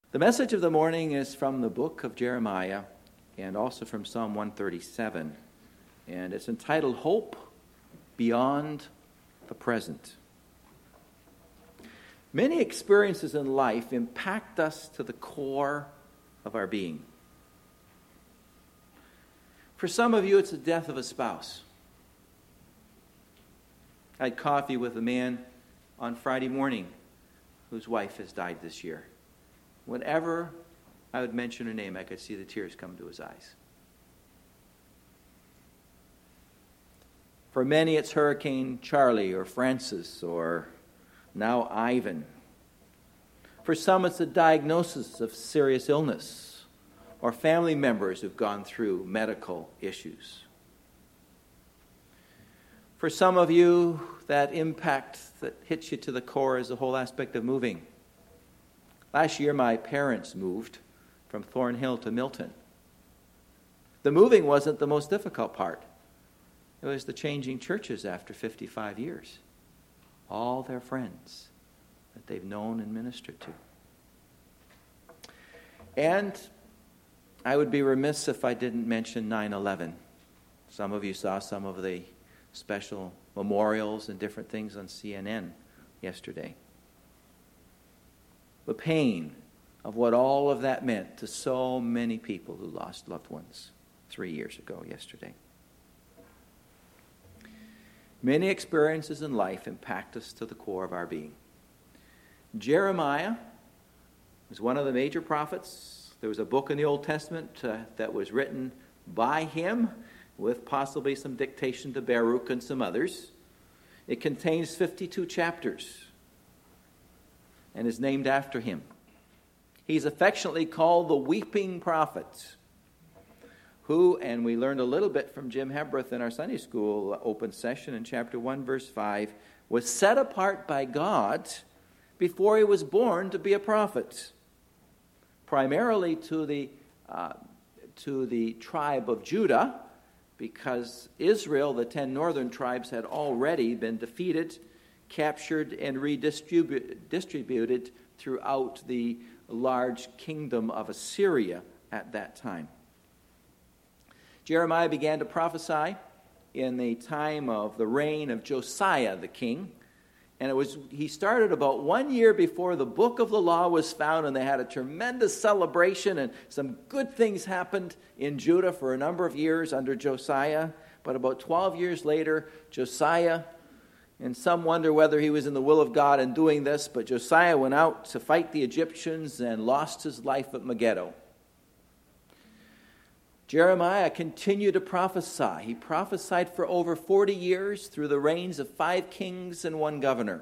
The message of the morning is from the book of Jeremiah and also from Psalm 137. And it's entitled, Hope Beyond the Present. Many experiences in life impact us to the core of our being. For some of you, it's the death of a spouse. I had coffee with a man on Friday morning whose wife has died this year. Whenever I would mention her name, I could see the tears come to his eyes. For many, it's Hurricane Charlie or Francis or now Ivan. For some, it's a diagnosis of serious illness or family members who've gone through medical issues. For some of you, that impact that hits you to the core is the whole aspect of moving. Last year, my parents moved from Thornhill to Milton. The moving wasn't the most difficult part. It was the changing churches after 55 years. All their friends that they've known and ministered to. And I would be remiss if I didn't mention 9/11. Some of you saw some of the special memorials and different things on CNN yesterday. The pain of what all of that meant to so many people who lost loved ones 3 years ago yesterday. Many experiences in life impact us to the core of our being. Jeremiah was one of the major prophets. There was a book in the Old Testament that was written by him with possibly some dictation to Baruch and some others. It contains 52 chapters and is named after him. He's affectionately called the Weeping Prophet, who, and we learned a little bit from Jim Hebreth in our Sunday school open session in chapter 1, verse 5, was set apart by God before he was born to be a prophet, primarily to the tribe of Judah, because Israel, the 10 northern tribes, had already been defeated, captured, and redistributed throughout the large kingdom of Assyria at that time. Jeremiah began to prophesy in the time of the reign of Josiah the king, and he started about 1 year before the book of the law was found, and they had a tremendous celebration, and some good things happened in Judah for a number of years under Josiah. But about 12 years later, Josiah, and some wonder whether he was in the will of God in doing this, but Josiah went out to fight the Egyptians and lost his life at Megiddo. Jeremiah continued to prophesy. He prophesied for over 40 years through the reigns of 5 kings and 1 governor.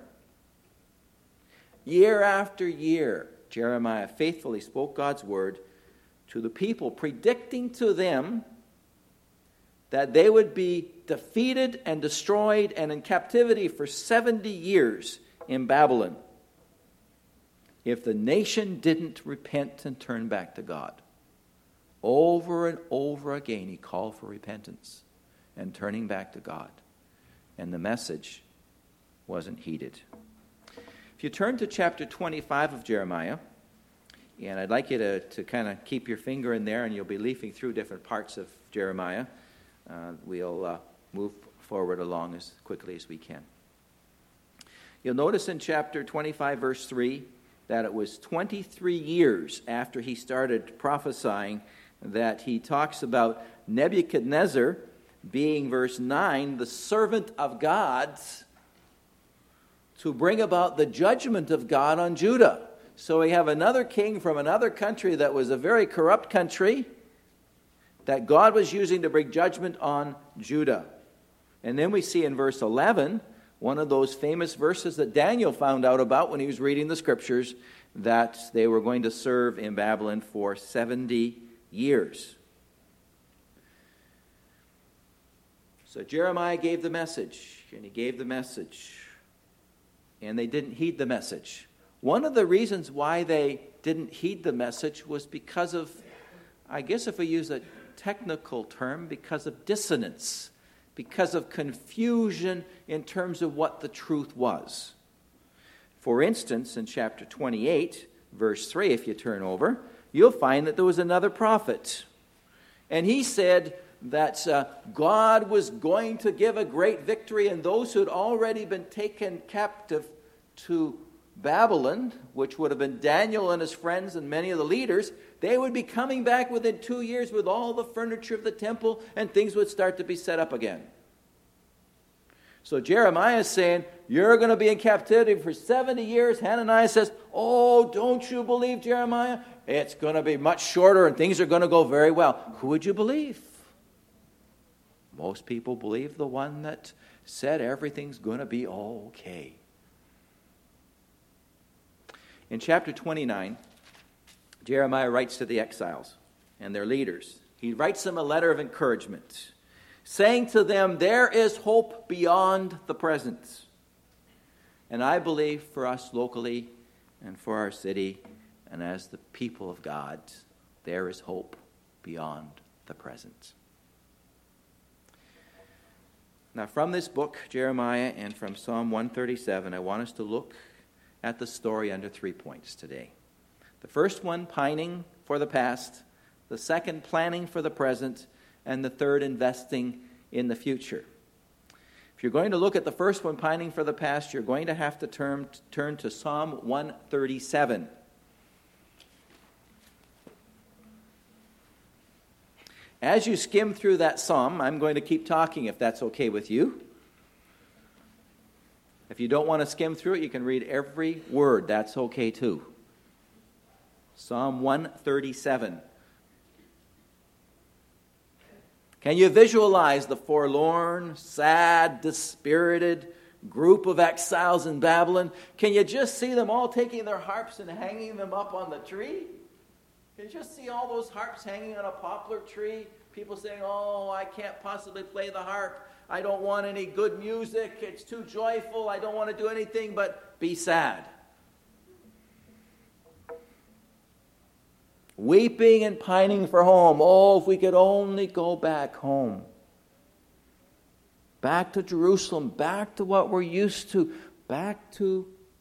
Year after year, Jeremiah faithfully spoke God's word to the people, predicting to them that they would be defeated and destroyed and in captivity for 70 years in Babylon if the nation didn't repent and turn back to God. Over and over again, he called for repentance and turning back to God. And the message wasn't heeded. If you turn to chapter 25 of Jeremiah, and I'd like you to kind of keep your finger in there, and you'll be leafing through different parts of Jeremiah. We'll move forward along as quickly as we can. You'll notice in chapter 25, verse 3, that it was 23 years after he started prophesying that he talks about Nebuchadnezzar being, verse 9, the servant of God to bring about the judgment of God on Judah. So we have another king from another country that was a very corrupt country that God was using to bring judgment on Judah. And then we see in verse 11, one of those famous verses that Daniel found out about when he was reading the scriptures, that they were going to serve in Babylon for 70 years. So Jeremiah gave the message, and he gave the message, and they didn't heed the message. One of the reasons why they didn't heed the message was because of, I guess if we use a technical term, because of dissonance, because of confusion in terms of what the truth was. For instance, in chapter 28, verse 3, if you turn over, you'll find that there was another prophet. And he said that God was going to give a great victory, and those who had already been taken captive to Babylon, which would have been Daniel and his friends and many of the leaders, they would be coming back within 2 years with all the furniture of the temple, and things would start to be set up again. So Jeremiah is saying, you're going to be in captivity for 70 years. Hananiah says, oh, don't you believe, Jeremiah? It's going to be much shorter and things are going to go very well. Who would you believe? Most people believe the one that said everything's going to be okay. In chapter 29, Jeremiah writes to the exiles and their leaders. He writes them a letter of encouragement, saying to them, there is hope beyond the present. And I believe for us locally and for our city and as the people of God, there is hope beyond the present. Now from this book, Jeremiah, and from Psalm 137, I want us to look at the story under 3 points today. The first one, pining for the past. The second, planning for the present. And the third, investing in the future. If you're going to look at the first one, pining for the past, you're going to have to turn to Psalm 137. As you skim through that psalm, I'm going to keep talking if that's okay with you. If you don't want to skim through it, you can read every word. That's okay too. Psalm 137. Can you visualize the forlorn, sad, dispirited group of exiles in Babylon? Can you just see them all taking their harps and hanging them up on the tree? Can you just see all those harps hanging on a poplar tree? People saying, oh, I can't possibly play the harp. I don't want any good music. It's too joyful. I don't want to do anything but be sad. Weeping and pining for home. Oh, if we could only go back home. Back to Jerusalem. Back to what we're used to. Back to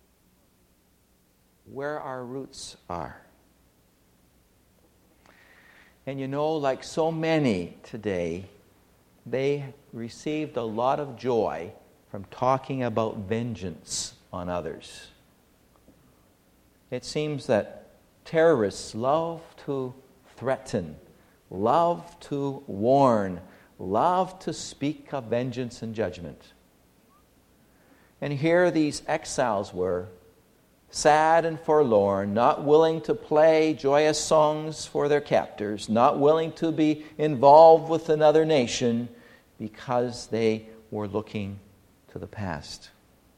where our roots are. And you know, like so many today, they received a lot of joy from talking about vengeance on others. It seems that terrorists love to threaten, love to warn, love to speak of vengeance and judgment. And here these exiles were, sad and forlorn, not willing to play joyous songs for their captors, not willing to be involved with another nation because they were looking to the past.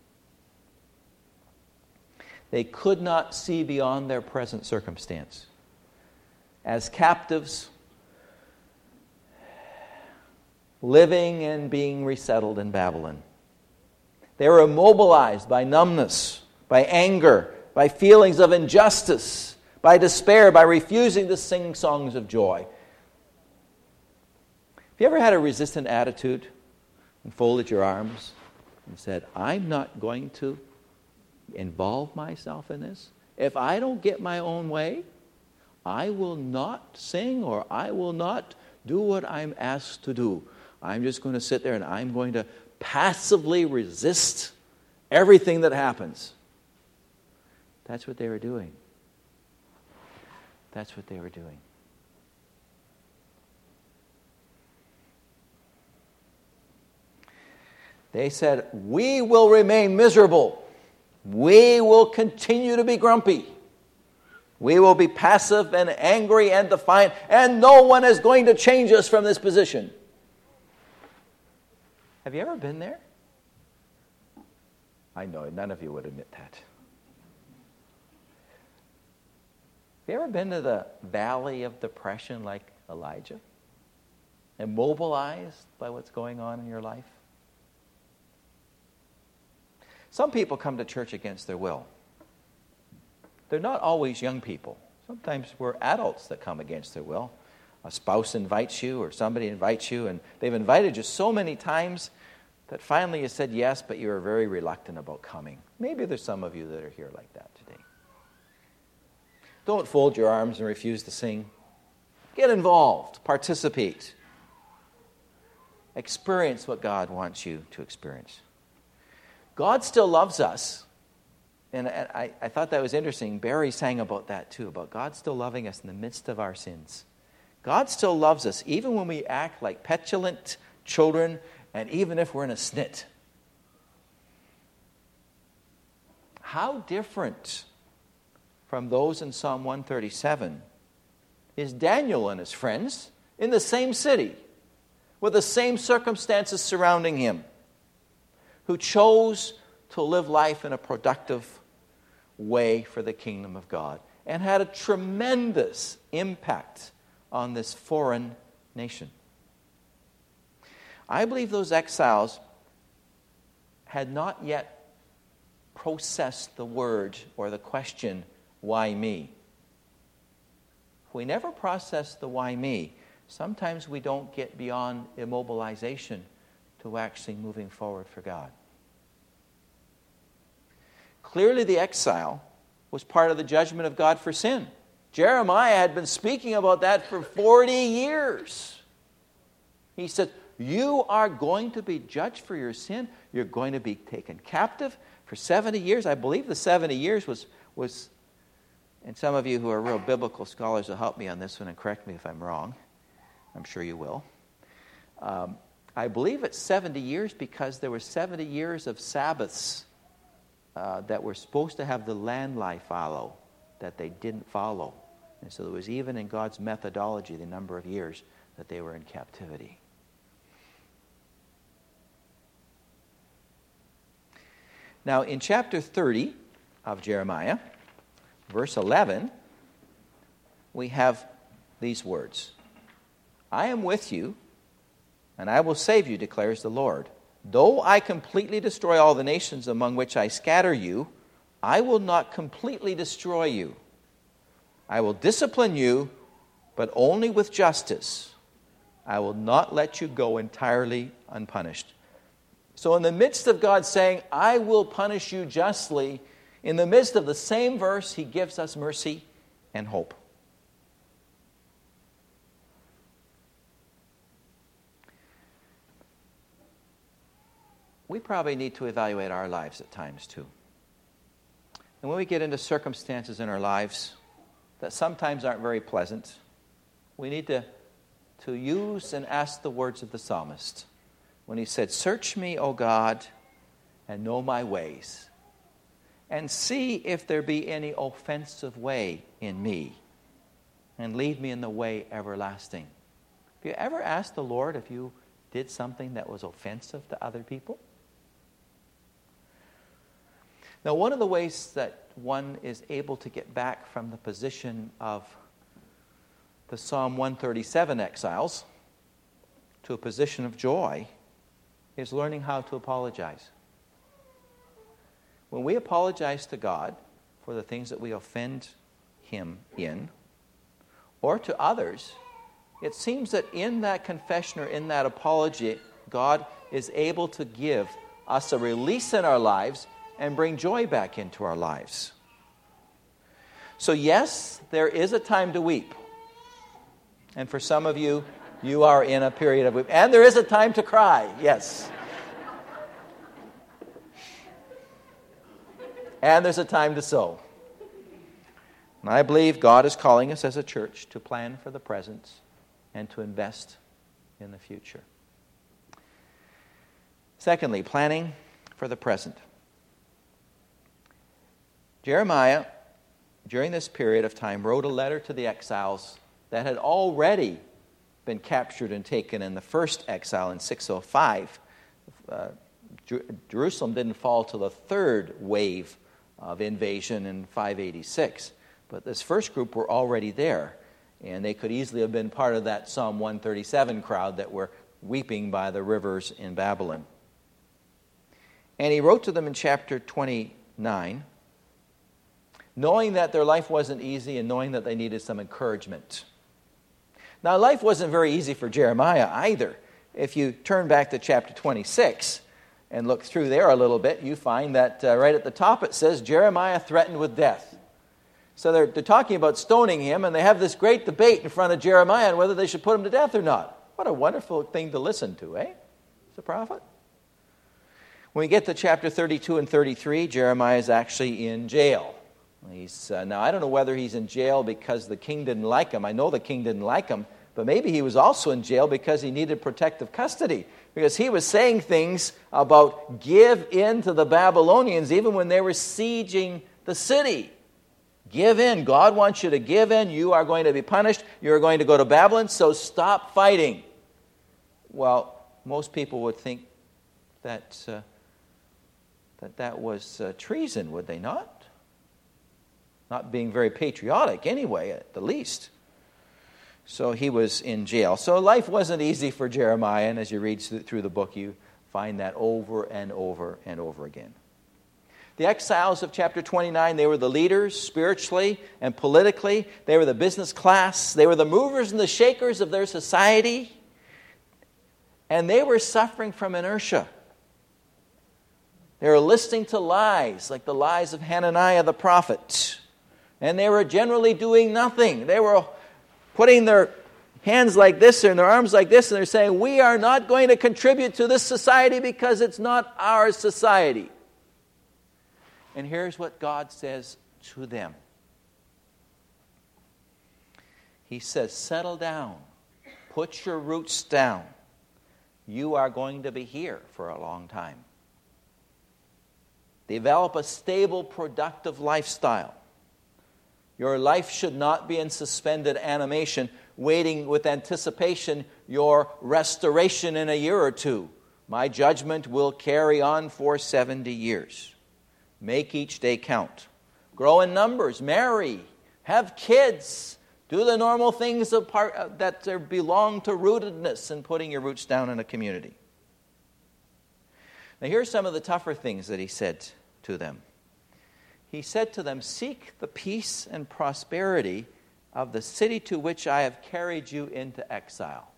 They could not see beyond their present circumstance. As captives, living and being resettled in Babylon. They were immobilized by numbness, by anger, by feelings of injustice, by despair, by refusing to sing songs of joy. Have you ever had a resistant attitude and folded your arms and said, I'm not going to involve myself in this? If I don't get my own way, I will not sing or I will not do what I'm asked to do. I'm just going to sit there and I'm going to passively resist everything that happens. That's what they were doing. That's what they were doing. They said, we will remain miserable. We will continue to be grumpy. We will be passive and angry and defiant, and no one is going to change us from this position. Have you ever been there? I know none of you would admit that. Have you ever been to the valley of depression like Elijah? Immobilized by what's going on in your life? Some people come to church against their will. They're not always young people. Sometimes we're adults that come against their will. A spouse invites you or somebody invites you, and they've invited you so many times that finally you said yes, but you were very reluctant about coming. Maybe there's some of you that are here like that today. Don't fold your arms and refuse to sing. Get involved. Participate. Experience what God wants you to experience. God still loves us. And I thought that was interesting. Barry sang about that too, about God still loving us in the midst of our sins. God still loves us even when we act like petulant children and even if we're in a snit. How different from those in Psalm 137 is Daniel and his friends in the same city with the same circumstances surrounding him, who chose to live life in a productive way for the kingdom of God and had a tremendous impact on this foreign nation. I believe those exiles had not yet processed the word or the question, why me? If we never process the why me, sometimes we don't get beyond immobilization to actually moving forward for God. Clearly the exile was part of the judgment of God for sin. Jeremiah had been speaking about that for 40 years. He said, you are going to be judged for your sin. You're going to be taken captive for 70 years. I believe the 70 years was, and some of you who are real biblical scholars will help me on this one and correct me if I'm wrong. I'm sure you will. I believe it's 70 years because there were 70 years of Sabbaths that were supposed to have the land lie follow that they didn't follow. And so there was, even in God's methodology, the number of years that they were in captivity. Now, in chapter 30 of Jeremiah, verse 11, we have these words. I am with you, and I will save you, declares the Lord. Though I completely destroy all the nations among which I scatter you, I will not completely destroy you. I will discipline you, but only with justice. I will not let you go entirely unpunished. So in the midst of God saying, I will punish you justly, in the midst of the same verse, he gives us mercy and hope. We probably need to evaluate our lives at times too. And when we get into circumstances in our lives that sometimes aren't very pleasant, we need to use and ask the words of the psalmist when he said, search me, O God, and know my ways, and see if there be any offensive way in me, and lead me in the way everlasting. Have you ever asked the Lord if you did something that was offensive to other people? Now, one of the ways that one is able to get back from the position of the Psalm 137 exiles to a position of joy is learning how to apologize. When we apologize to God for the things that we offend Him in, or to others, it seems that in that confession or in that apology, God is able to give us a release in our lives and bring joy back into our lives. So yes, there is a time to weep. And for some of you, you are in a period of weeping. And there is a time to cry, yes. And there's a time to sow. And I believe God is calling us as a church to plan for the present and to invest in the future. Secondly, planning for the present. Jeremiah, during this period of time, wrote a letter to the exiles that had already been captured and taken in the first exile in 605. Jerusalem didn't fall till the third wave of invasion in 586. But this first group were already there, and they could easily have been part of that Psalm 137 crowd that were weeping by the rivers in Babylon. And he wrote to them in chapter 29, knowing that their life wasn't easy and knowing that they needed some encouragement. Now, life wasn't very easy for Jeremiah either. If you turn back to chapter 26 and look through there a little bit, you find that right at the top it says, Jeremiah threatened with death. So they're talking about stoning him, and they have this great debate in front of Jeremiah on whether they should put him to death or not. What a wonderful thing to listen to, eh? As a prophet. When we get to chapter 32 and 33, Jeremiah is actually in jail. Now, I don't know whether he's in jail because the king didn't like him. I know the king didn't like him, but maybe he was also in jail because he needed protective custody, because he was saying things about give in to the Babylonians even when they were sieging the city. Give in. God wants you to give in. You are going to be punished. You are going to go to Babylon, so stop fighting. Well, most people would think that was treason, would they not? Not being very patriotic anyway, at the least. So he was in jail. So life wasn't easy for Jeremiah, and as you read through the book, you find that over and over and over again. The exiles of chapter 29, they were the leaders spiritually and politically. They were the business class. They were the movers and the shakers of their society. And they were suffering from inertia. They were listening to lies, like the lies of Hananiah the prophet. And they were generally doing nothing. They were putting their hands like this and their arms like this, and they're saying, we are not going to contribute to this society because it's not our society. And here's what God says to them. He says, settle down. Put your roots down. You are going to be here for a long time. Develop a stable, productive lifestyle. Your life should not be in suspended animation, waiting with anticipation your restoration in a year or two. My judgment will carry on for 70 years. Make each day count. Grow in numbers. Marry. Have kids. Do the normal things that belong to rootedness and putting your roots down in a community. Now here's some of the tougher things that he said to them. He said to them, seek the peace and prosperity of the city to which I have carried you into exile.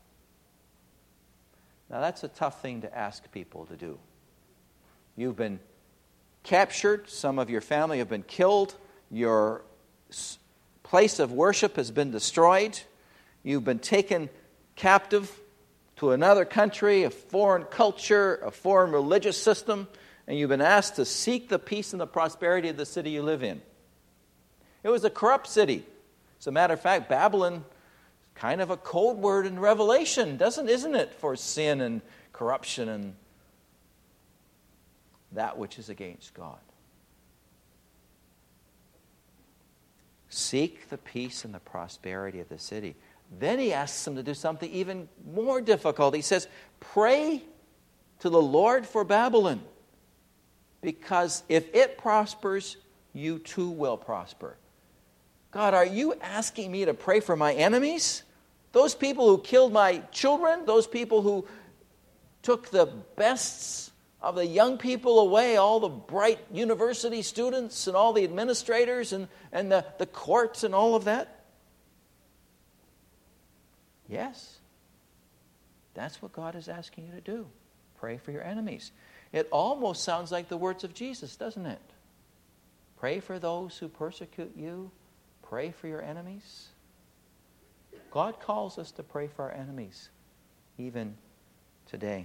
Now that's a tough thing to ask people to do. You've been captured. Some of your family have been killed. Your place of worship has been destroyed. You've been taken captive to another country, a foreign culture, a foreign religious system, and you've been asked to seek the peace and the prosperity of the city you live in. It was a corrupt city. As a matter of fact, Babylon is kind of a code word in Revelation, isn't it, for sin and corruption and that which is against God. Seek the peace and the prosperity of the city. Then he asks them to do something even more difficult. He says, pray to the Lord for Babylon, because if it prospers, you too will prosper. God, are you asking me to pray for my enemies? Those people who killed my children, those people who took the bests of the young people away, all the bright university students and all the administrators and the courts and all of that? Yes. That's what God is asking you to do. Pray for your enemies. It almost sounds like the words of Jesus, doesn't it? Pray for those who persecute you. Pray for your enemies. God calls us to pray for our enemies, even today.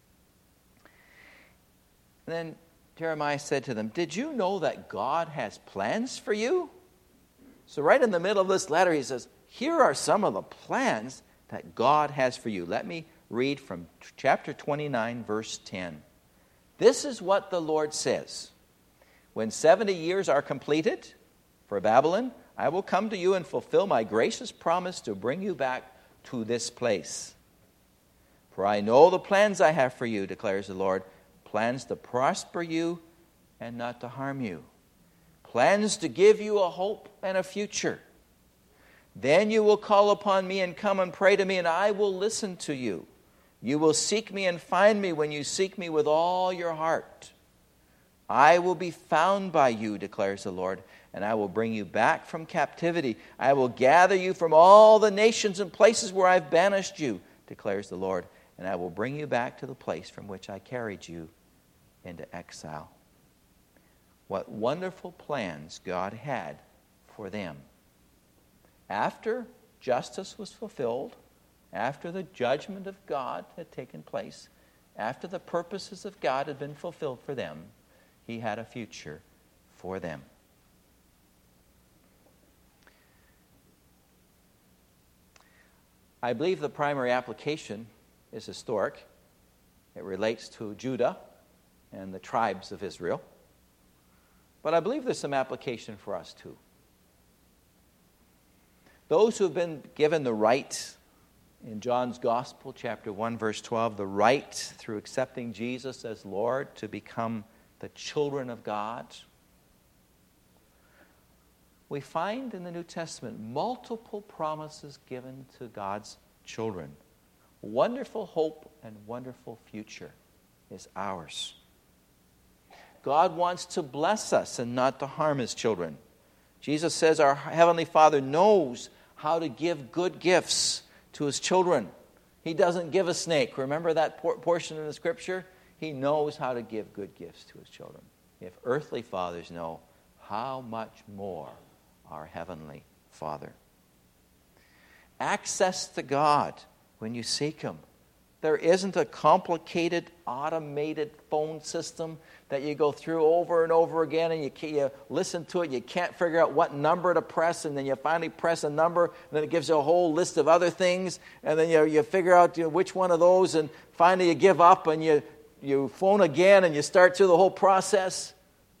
And then Jeremiah said to them, did you know that God has plans for you? So right in the middle of this letter, he says, here are some of the plans that God has for you. Let me read from chapter 29, verse 10. This is what the Lord says. When 70 years are completed for Babylon, I will come to you and fulfill my gracious promise to bring you back to this place. For I know the plans I have for you, declares the Lord, plans to prosper you and not to harm you, plans to give you a hope and a future. Then you will call upon me and come and pray to me, and I will listen to you. You will seek me and find me when you seek me with all your heart. I will be found by you, declares the Lord, and I will bring you back from captivity. I will gather you from all the nations and places where I've banished you, declares the Lord, and I will bring you back to the place from which I carried you into exile. What wonderful plans God had for them. After justice was fulfilled, after the judgment of God had taken place, after the purposes of God had been fulfilled for them, he had a future for them. I believe the primary application is historic. It relates to Judah and the tribes of Israel. But I believe there's some application for us too. Those who have been given the right in John's Gospel, chapter 1, verse 12, the right through accepting Jesus as Lord to become the children of God, we find in the New Testament multiple promises given to God's children. Wonderful hope and wonderful future is ours. God wants to bless us and not to harm his children. Jesus says our Heavenly Father knows how to give good gifts to his children. He doesn't give a snake. Remember that portion in the Scripture? He knows how to give good gifts to his children. If earthly fathers know, how much more our Heavenly Father. Access to God when you seek him. There isn't a complicated, automated phone system that you go through over and over again, and you listen to it, you can't figure out what number to press, and then you finally press a number, and then it gives you a whole list of other things, and then you figure out which one of those, and finally you give up, and you phone again, and you start through the whole process.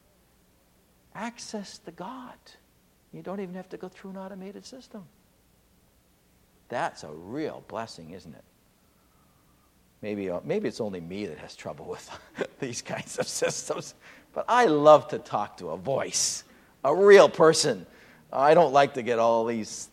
Access to God. You don't even have to go through an automated system. That's a real blessing, isn't it? Maybe it's only me that has trouble with these kinds of systems. But I love to talk to a voice, a real person. I don't like to get all these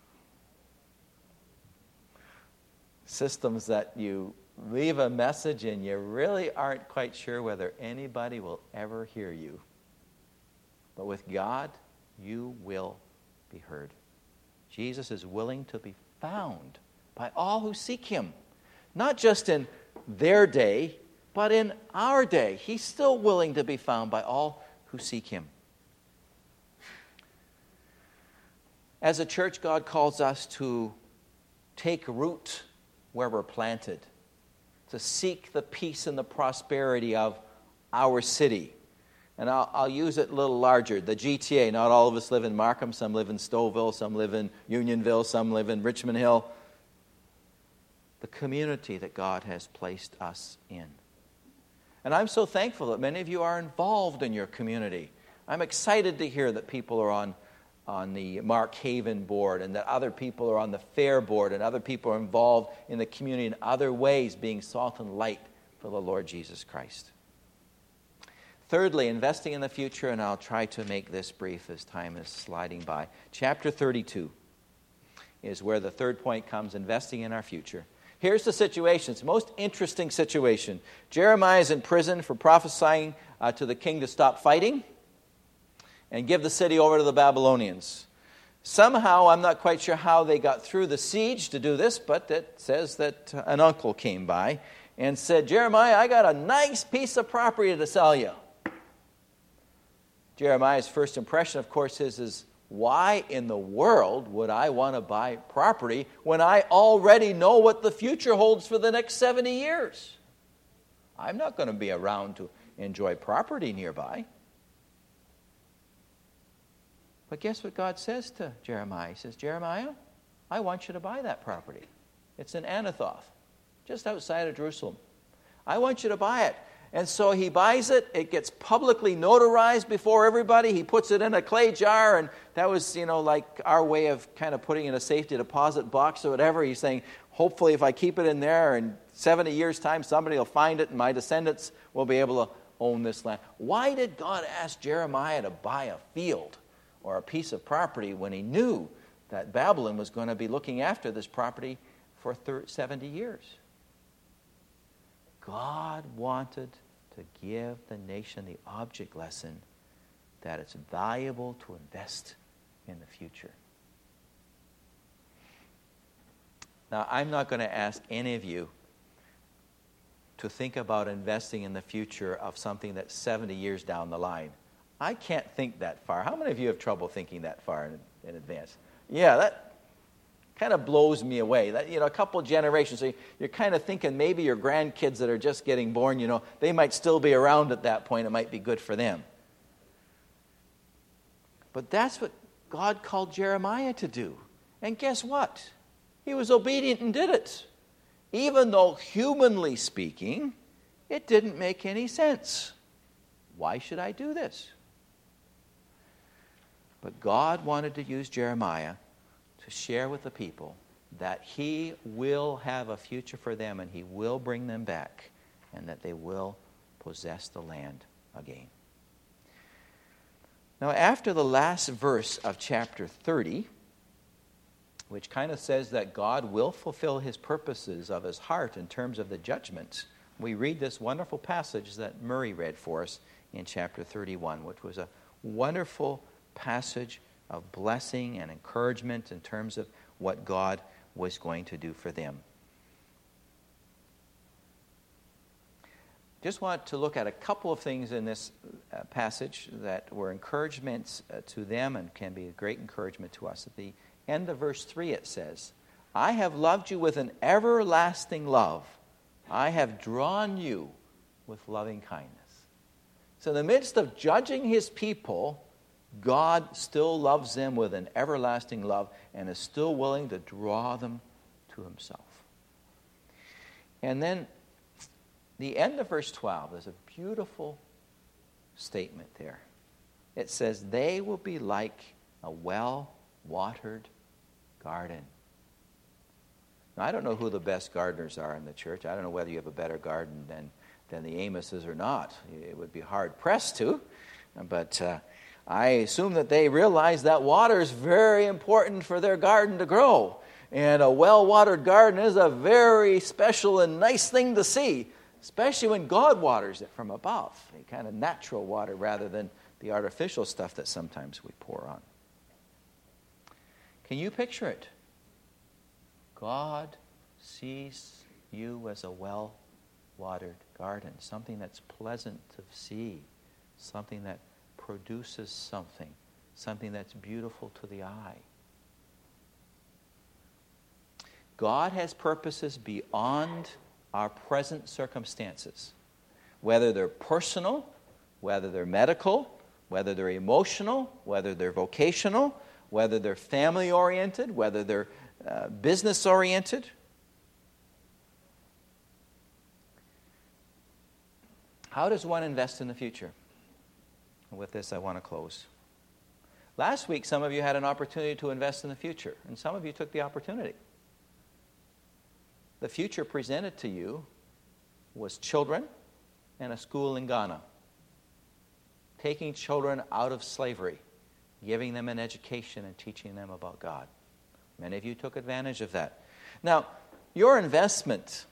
systems that you leave a message and you really aren't quite sure whether anybody will ever hear you. But with God, you will be heard. Jesus is willing to be found by all who seek him. Not just in their day, but in our day. He's still willing to be found by all who seek him. As a church, God calls us to take root where we're planted, to seek the peace and the prosperity of our city. And I'll use it a little larger. The GTA, not all of us live in Markham. Some live in Stouffville, some live in Unionville, some live in Richmond Hill. The community that God has placed us in. And I'm so thankful that many of you are involved in your community. I'm excited to hear that people are on the Mark Haven board, and that other people are on the Fair board, and other people are involved in the community in other ways, being salt and light for the Lord Jesus Christ. Thirdly, investing in the future, and I'll try to make this brief as time is sliding by. Chapter 32 is where the third point comes, investing in our future. Here's the situation. It's the most interesting situation. Jeremiah is in prison for prophesying to the king to stop fighting and give the city over to the Babylonians. Somehow, I'm not quite sure how they got through the siege to do this, but it says that an uncle came by and said, Jeremiah, I got a nice piece of property to sell you. Jeremiah's first impression, of course, is why in the world would I want to buy property when I already know what the future holds for the next 70 years? I'm not going to be around to enjoy property nearby. But guess what God says to Jeremiah? He says, Jeremiah, I want you to buy that property. It's in Anathoth, just outside of Jerusalem. I want you to buy it. And so he buys it. It gets publicly notarized before everybody. He puts it in a clay jar, and that was, like our way of kind of putting in a safety deposit box or whatever. He's saying, hopefully if I keep it in there, in 70 years' time, somebody will find it, and my descendants will be able to own this land. Why did God ask Jeremiah to buy a field or a piece of property when he knew that Babylon was going to be looking after this property for 70 years? God wanted to give the nation the object lesson that it's valuable to invest in the future. Now, I'm not going to ask any of you to think about investing in the future of something that's 70 years down the line. I can't think that far. How many of you have trouble thinking that far in advance? Yeah, that kind of blows me away. That, a couple generations, so you're kind of thinking maybe your grandkids that are just getting born, they might still be around at that point. It might be good for them. But that's what God called Jeremiah to do. And guess what? He was obedient and did it. Even though, humanly speaking, it didn't make any sense. Why should I do this? But God wanted to use Jeremiah to share with the people that he will have a future for them and he will bring them back and that they will possess the land again. Now, after the last verse of chapter 30, which kind of says that God will fulfill his purposes of his heart in terms of the judgment, we read this wonderful passage that Murray read for us in chapter 31, which was a wonderful passage of blessing and encouragement in terms of what God was going to do for them. Just want to look at a couple of things in this passage that were encouragements to them and can be a great encouragement to us. At the end of verse 3 it says, I have loved you with an everlasting love. I have drawn you with loving kindness. So in the midst of judging his people, God still loves them with an everlasting love and is still willing to draw them to himself. And then the end of verse 12, there's a beautiful statement there. It says, they will be like a well-watered garden. Now, I don't know who the best gardeners are in the church. I don't know whether you have a better garden than the Amoses or not. It would be hard-pressed to. But I assume that they realize that water is very important for their garden to grow. And a well-watered garden is a very special and nice thing to see, especially when God waters it from above, a kind of natural water rather than the artificial stuff that sometimes we pour on. Can you picture it? God sees you as a well-watered garden, something that's pleasant to see, something that produces something that's beautiful to the eye. God has purposes beyond our present circumstances, whether they're personal, whether they're medical, whether they're emotional, whether they're vocational, whether they're family-oriented, whether they're business-oriented. How does one invest in the future? And with this, I want to close. Last week, some of you had an opportunity to invest in the future, and some of you took the opportunity. The future presented to you was children and a school in Ghana. Taking children out of slavery, giving them an education and teaching them about God. Many of you took advantage of that. Now, your investment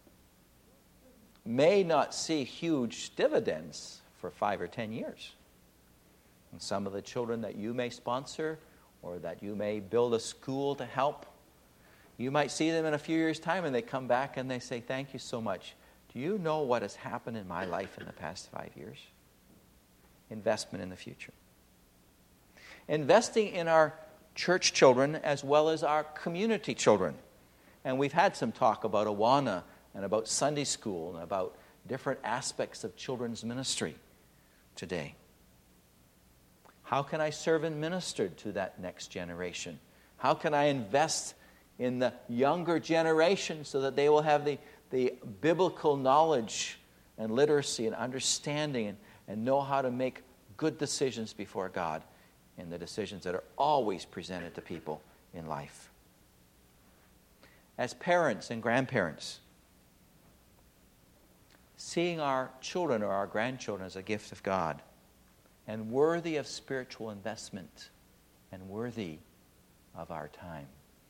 may not see huge dividends for 5 or 10 years. And some of the children that you may sponsor or that you may build a school to help, you might see them in a few years' time and they come back and they say, thank you so much. Do you know what has happened in my life in the past 5 years? Investment in the future. Investing in our church children as well as our community children. And we've had some talk about Awana and about Sunday school and about different aspects of children's ministry today. How can I serve and minister to that next generation? How can I invest in the younger generation so that they will have the biblical knowledge and literacy and understanding and know how to make good decisions before God in the decisions that are always presented to people in life? As parents and grandparents, seeing our children or our grandchildren as a gift of God and worthy of spiritual investment and worthy of our time.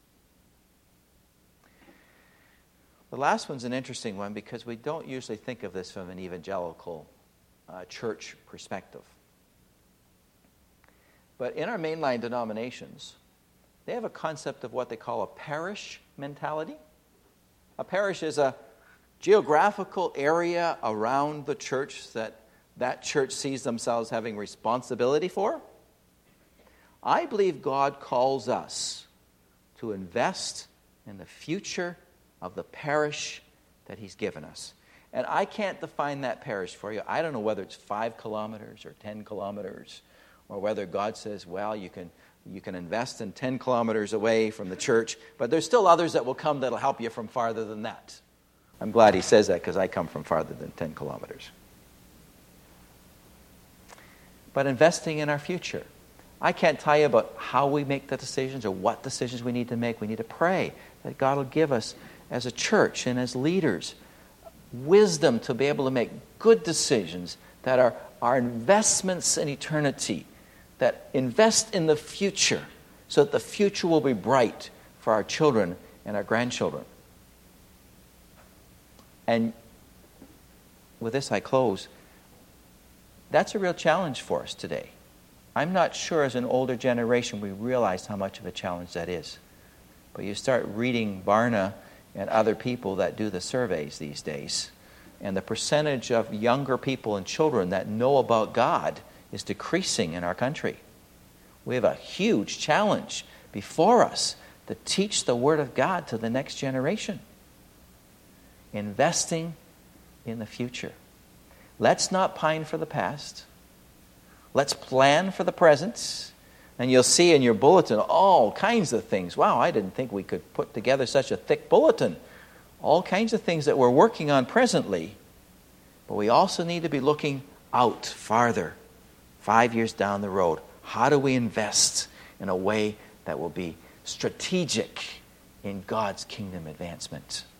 The last one's an interesting one because we don't usually think of this from an evangelical church perspective. But in our mainline denominations, they have a concept of what they call a parish mentality. A parish is a geographical area around the church that that church sees themselves having responsibility for. I believe God calls us to invest in the future of the parish that He's given us. And I can't define that parish for you. I don't know whether it's 5 kilometers or 10 kilometers, or whether God says, well, you can invest in 10 kilometers away from the church, but there's still others that will come that'll help you from farther than that. I'm glad He says that, because I come from farther than 10 kilometers. But investing in our future. I can't tell you about how we make the decisions or what decisions we need to make. We need to pray that God will give us, as a church and as leaders, wisdom to be able to make good decisions that are investments in eternity, that invest in the future so that the future will be bright for our children and our grandchildren. And with this I close. That's a real challenge for us today. I'm not sure as an older generation we realize how much of a challenge that is. But you start reading Barna and other people that do the surveys these days, and the percentage of younger people and children that know about God is decreasing in our country. We have a huge challenge before us to teach the Word of God to the next generation. Investing in the future. Let's not pine for the past. Let's plan for the present. And you'll see in your bulletin all kinds of things. Wow, I didn't think we could put together such a thick bulletin. All kinds of things that we're working on presently. But we also need to be looking out farther, 5 years down the road. How do we invest in a way that will be strategic in God's kingdom advancement?